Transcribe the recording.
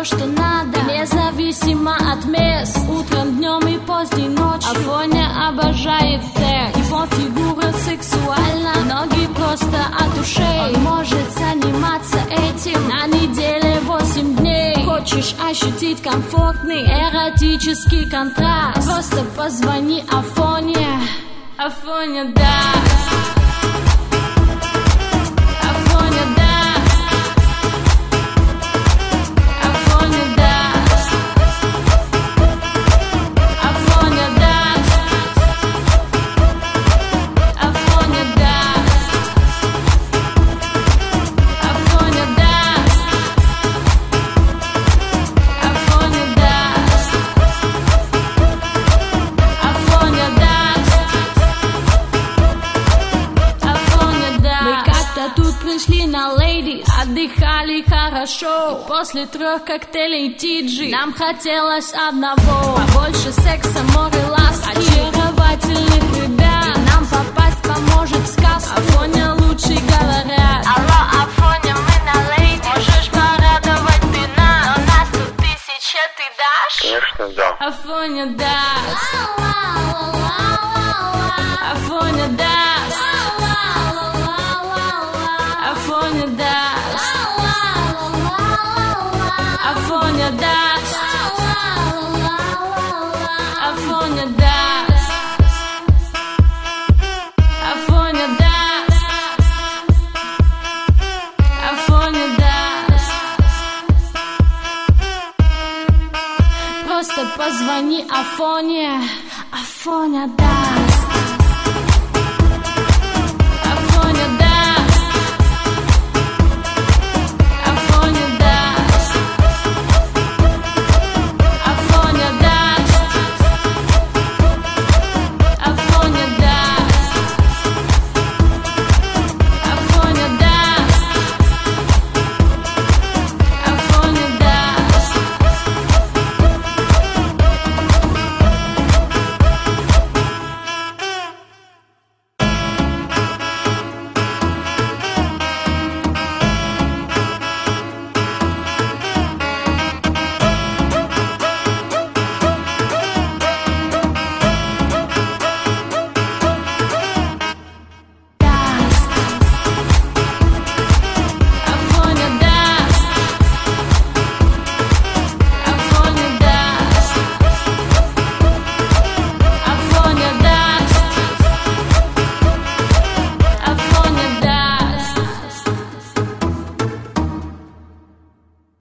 то, что надо, независимо от мест, утром, днем и поздней ночью. Афоня обожает секс, его фигура сексуальна, ноги просто от ушей. Он может заниматься этим на неделе 8 дней. Хочешь ощутить комфортный эротический контраст? Просто позвони Афоне, Афоня даст. Афоня даст. Афоня даст. Афоня даст. Афоня даст. Афоня даст. Афоня даст. Афоня даст. Мы как-то тут пришли на леди, отдыхали хорошо. И после 3 коктейлей Тиджи нам хотелось одного: побольше секса, море ласки, очаровательных ребят. И нам попасть поможет в сказку. Афоня лучше говорят. Алло, Афоня, мы на лейди. Можешь порадовать ты нас, но нас тут 1000, ты дашь? Конечно, да. Афоня даст. Афоня даст. Афоня даст. Афоня даст. Афоня даст. Афоня даст. Афоня даст. Просто позвони Афоне, Афоня даст.